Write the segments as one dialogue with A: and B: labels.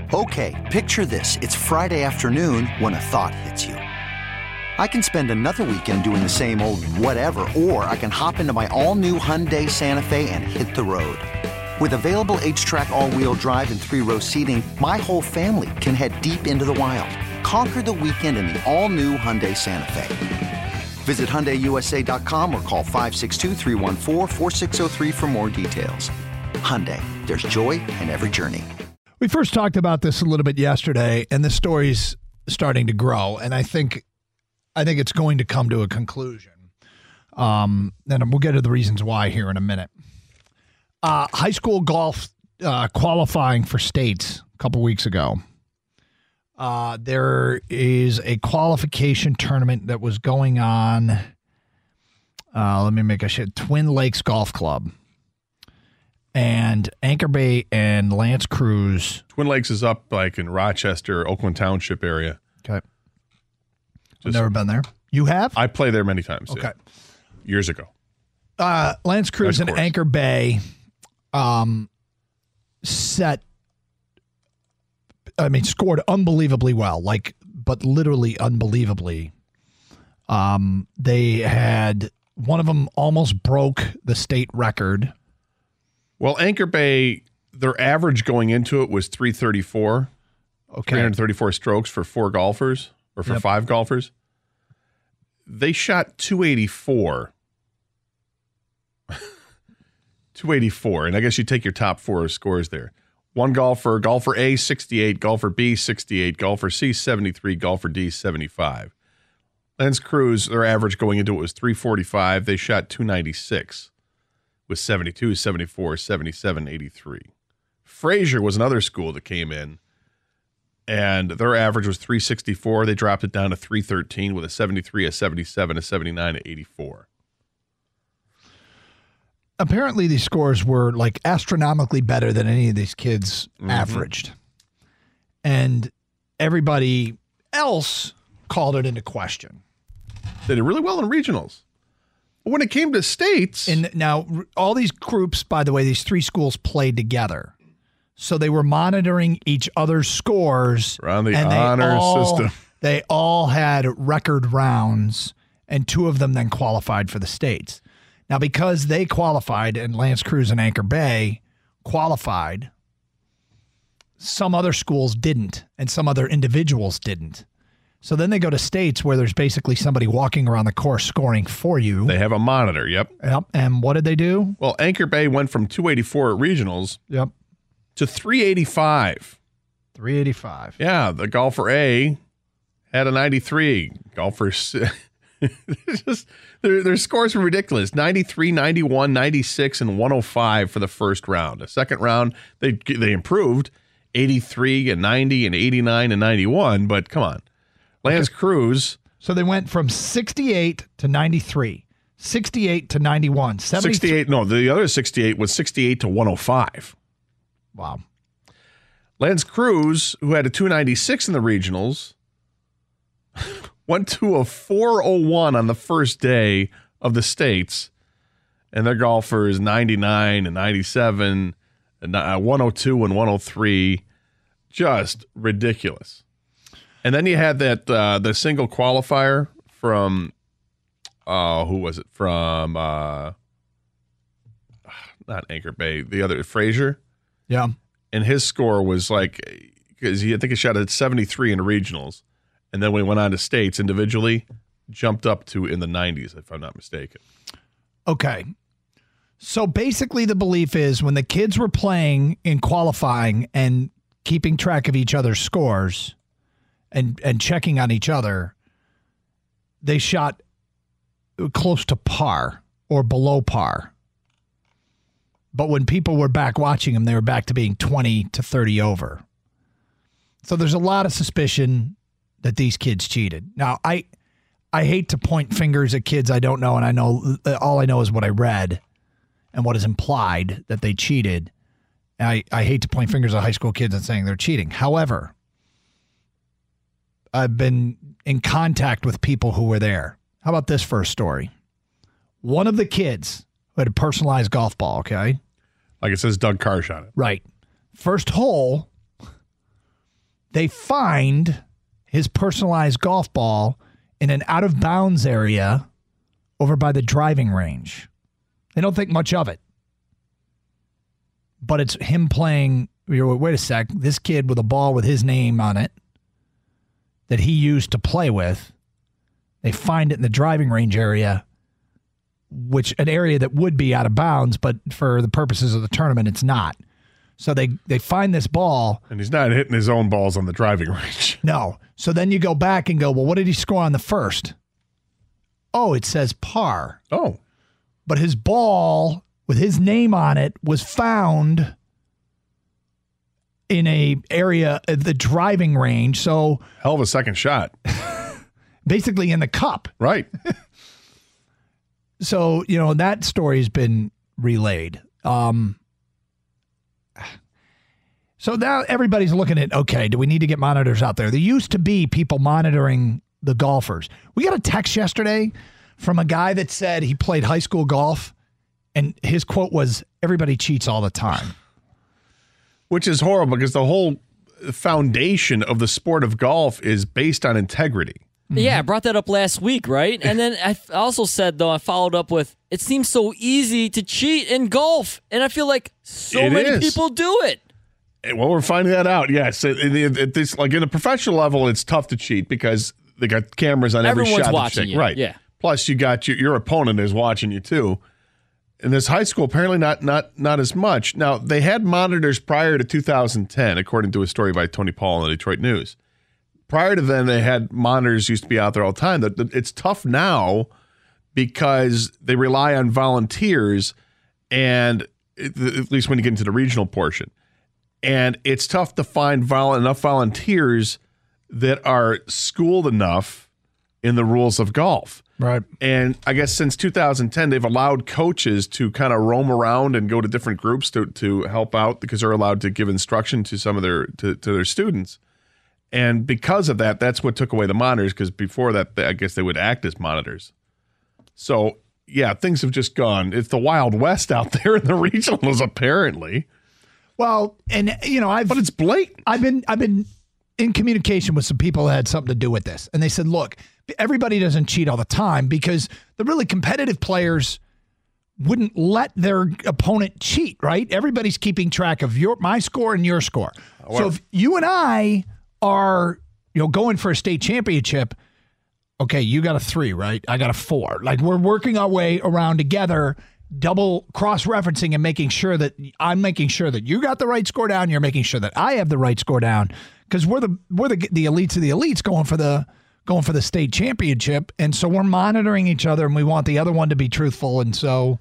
A: Okay, picture this. It's Friday afternoon when a thought hits you. I can spend another weekend doing the same old whatever, or I can hop into my all-new Hyundai Santa Fe and hit the road. With available H-Track all-wheel drive and 3-row seating, my whole family can head deep into the wild. Conquer the weekend in the all-new Hyundai Santa Fe. Visit HyundaiUSA.com or call 562-314-4603 for more details. Hyundai, there's joy in every journey.
B: We first talked about this a little bit yesterday, and the story's starting to grow, and I think it's going to come to a conclusion. And we'll get to the reasons why here in a minute. High school golf qualifying for states a couple weeks ago. There is a qualification tournament that was going on. Twin Lakes Golf Club. And Anchor Bay and L'Anse Creuse.
C: Twin Lakes is up like in Rochester, Oakland Township area.
B: Okay. I've never been there. You have?
C: I played there many times.
B: Okay.
C: Yeah. Years ago.
B: L'Anse Creuse and Anchor Bay scored unbelievably well, but literally unbelievably. They had one of them almost broke the state record.
C: Well, Anchor Bay, their average going into it was 334.
B: Okay.
C: 334 strokes for 4 golfers or for 5 golfers. They shot 284. 284. And I guess you take your top 4 scores there. One golfer A, 68, golfer B, 68, golfer C, 73, golfer D, 75. L'Anse Creuse, their average going into it was 345. They shot 296 with 72, 74, 77, 83. Fraser was another school that came in, and their average was 364. They dropped it down to 313 with a 73, a 77, a 79, a 84.
B: Apparently these scores were astronomically better than any of these kids averaged. And everybody else called it into question.
C: They did really well in regionals. But when it came to states...
B: And now all these groups, by the way, these 3 schools played together. So they were monitoring each other's scores.
C: Around the honor system.
B: They all had record rounds, and 2 of them then qualified for the states. Now, because they qualified, and L'Anse Creuse and Anchor Bay qualified, some other schools didn't, and some other individuals didn't. So then they go to states where there's basically somebody walking around the course scoring for you.
C: They have a monitor, yep.
B: And what did they do?
C: Well, Anchor Bay went from 284 at regionals to 385.
B: 385.
C: Yeah, the golfer A had a 93. Golfer C... Their scores were ridiculous. 93, 91, 96, and 105 for the first round. The second round, they improved 83 and 90 and 89 and 91, but come on. L'Anse Creuse.
B: So they went from 68 to 93, 68 to 91,
C: 68. No, the other 68 was 68 to 105.
B: Wow.
C: L'Anse Creuse, who had a 296 in the regionals, went to a 401 on the first day of the states, and their golfers 99 and 97, and 102 and 103, just ridiculous. And then you had that the single qualifier from who was it from? Not Anchor Bay, the other Fraser.
B: Yeah,
C: and his score was because I think he shot at 73 in the regionals. And then we went on to states individually, jumped up to in the 90s, if I'm not mistaken.
B: Okay. So basically the belief is when the kids were playing in qualifying and keeping track of each other's scores and checking on each other, they shot close to par or below par. But when people were back watching them, they were back to being 20 to 30 over. So there's a lot of suspicion that these kids cheated. Now, I hate to point fingers at kids I don't know, and all I know is what I read and what is implied that they cheated. I hate to point fingers at high school kids and saying they're cheating. However, I've been in contact with people who were there. How about this first story? One of the kids who had a personalized golf ball, okay?
C: Like it says Doug Karsh on it.
B: Right. First hole, They find his personalized golf ball in an out-of-bounds area over by the driving range. They don't think much of it. But it's him playing, wait a sec, this kid with a ball with his name on it that he used to play with. They find it in the driving range area, which an area that would be out of bounds, but for the purposes of the tournament, it's not. So they find this ball.
C: And he's not hitting his own balls on the driving range.
B: No. So then you go back and go, well, what did he score on the first? Oh, it says par.
C: Oh.
B: But his ball with his name on it was found in a area of the driving range. So
C: hell of a second shot.
B: Basically in the cup.
C: Right.
B: So, that story has been relayed. So now everybody's looking at, okay, do we need to get monitors out there? There used to be people monitoring the golfers. We got a text yesterday from a guy that said he played high school golf, and his quote was, everybody cheats all the time.
C: Which is horrible because the whole foundation of the sport of golf is based on integrity.
D: Yeah, I brought that up last week, right? And then I also said, though, I followed up with, it seems so easy to cheat in golf. And I feel like many people do it.
C: Well, we're finding that out, yes. It's like in a professional level, it's tough to cheat because they got cameras on every shot.
D: Everyone's watching you.
C: Right.
D: Yeah.
C: Plus, you got your opponent is watching you, too. In this high school, apparently not as much. Now, they had monitors prior to 2010, according to a story by Tony Paul in the Detroit News. Prior to then, they had monitors used to be out there all the time. It's tough now because they rely on volunteers, and at least when you get into the regional portion. And it's tough to find enough volunteers that are schooled enough in the rules of golf.
B: Right.
C: And I guess since 2010, they've allowed coaches to kind of roam around and go to different groups to help out because they're allowed to give instruction to some of their students. And because of that, that's what took away the monitors, because before that, I guess they would act as monitors. So, yeah, things have just gone. It's the Wild West out there in the regionals, apparently.
B: Well, and
C: but it's blatant.
B: I've been in communication with some people that had something to do with this, and they said, look, everybody doesn't cheat all the time because the really competitive players wouldn't let their opponent cheat, right? Everybody's keeping track of my score and your score. So if you and I are going for a state championship, okay, you got a 3, right? I got a 4. Like, we're working our way around together, double cross-referencing and making sure that I'm making sure that you got the right score down, you're making sure that I have the right score down, because we're the elites of the elites going for the state championship, and so we're monitoring each other, and we want the other one to be truthful, and so.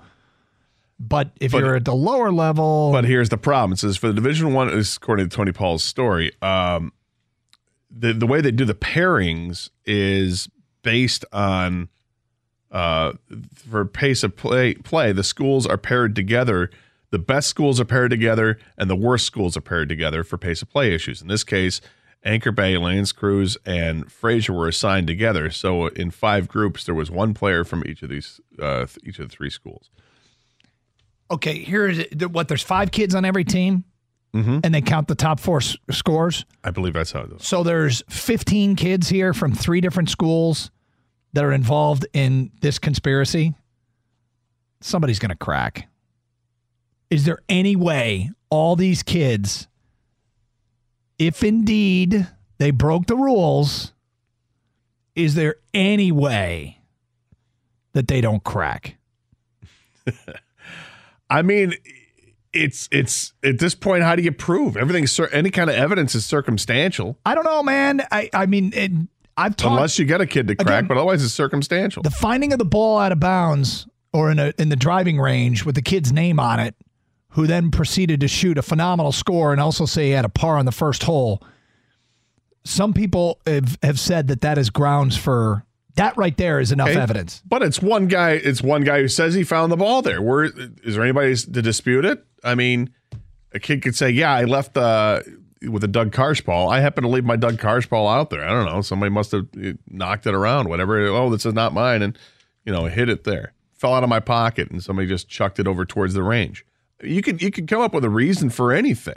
B: But you're at the lower level,
C: but here's the problem: it says for the Division I, according to Tony Paul's story, the way they do the pairings is based on. For pace of play, the schools are paired together. The best schools are paired together, and the worst schools are paired together for pace of play issues. In this case, Anchor Bay, L'Anse Creuse, and Fraser were assigned together. So in 5 groups, there was one player from each of these, each of the 3 schools.
B: Okay, here's what. There's 5 kids on every team, and they count the top 4 scores.
C: I believe that's how it is.
B: So there's 15 kids here from 3 different schools that are involved in this conspiracy. Somebody's going to crack. Is there any way all these kids, if indeed they broke the rules, is there any way that they don't crack? I
C: mean, it's at this point, how do you prove? Any kind of evidence is circumstantial.
B: I don't know, man. I mean,
C: unless you get a kid to crack, again, but otherwise it's circumstantial.
B: The finding of the ball out of bounds or in the driving range with the kid's name on it, who then proceeded to shoot a phenomenal score and also say he had a par on the first hole. Some people have said that is grounds for that. Right there is enough evidence.
C: But it's one guy. It's one guy who says he found the ball there. Is there anybody to dispute it? I mean, a kid could say, "Yeah, I left with a Doug Karsh ball. I happen to leave my Doug Karsh ball out there. I don't know. Somebody must have knocked it around, whatever. Oh, this is not mine." And, hit it there. Fell out of my pocket and somebody just chucked it over towards the range. You could come up with a reason for anything.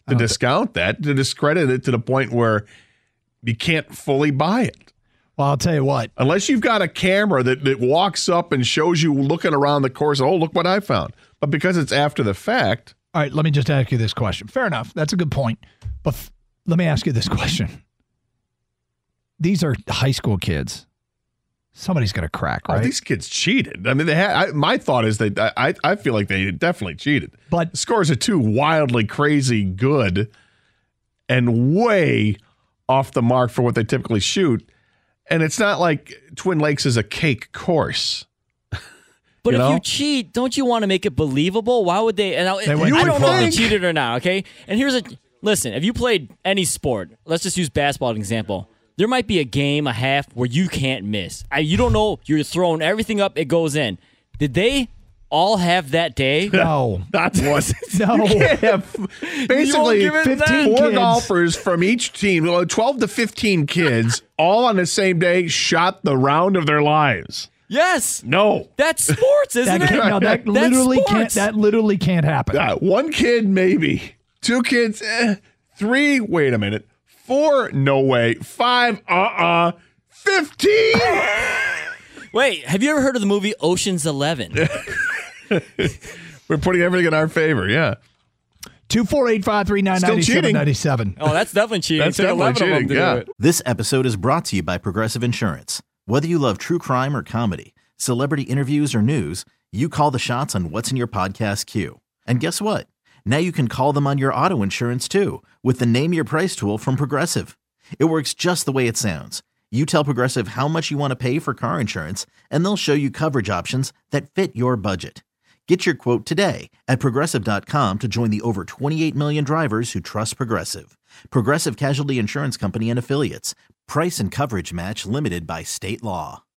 C: to discount that, to discredit it to the point where you can't fully buy it.
B: Well, I'll tell you what.
C: Unless you've got a camera that walks up and shows you looking around the course, oh, look what I found. But because it's after the fact.
B: All right, let me just ask you this question. Fair enough. That's a good point. But let me ask you this question. These are high school kids. Somebody's going to crack, right?
C: Oh, these kids cheated. I mean, my thought is that I feel like they definitely cheated.
B: But
C: the scores are too wildly crazy good and way off the mark for what they typically shoot. And it's not like Twin Lakes is a cake course.
D: But if you cheat, don't you want to make it believable? Why would they? And I don't know if they cheated or not, okay? And listen, if you played any sport, let's just use basketball as an example. There might be a game, a half, where you can't miss. You don't know. You're throwing everything up. It goes in. Did they all have that day?
B: No.
C: Not one.
B: No.
C: You can't have basically
B: 4
C: golfers from each team, 12 to 15 kids, all on the same day, shot the round of their lives.
D: Yes.
C: No.
D: That's sports, isn't it?
B: No, that literally can't happen.
C: One kid, maybe. 2 kids, 3, wait a minute. 4, no way. 5, 15.
D: Wait, have you ever heard of the movie Ocean's 11?
C: We're putting everything in our favor, yeah.
B: 248-539-9797.
D: Oh, that's definitely cheating.
C: That's definitely cheating, yeah.
E: This episode is brought to you by Progressive Insurance. Whether you love true crime or comedy, celebrity interviews or news, you call the shots on what's in your podcast queue. And guess what? Now you can call them on your auto insurance too with the Name Your Price tool from Progressive. It works just the way it sounds. You tell Progressive how much you want to pay for car insurance, and they'll show you coverage options that fit your budget. Get your quote today at Progressive.com to join the over 28 million drivers who trust Progressive. Progressive Casualty Insurance Company and Affiliates. Price and coverage match limited by state law.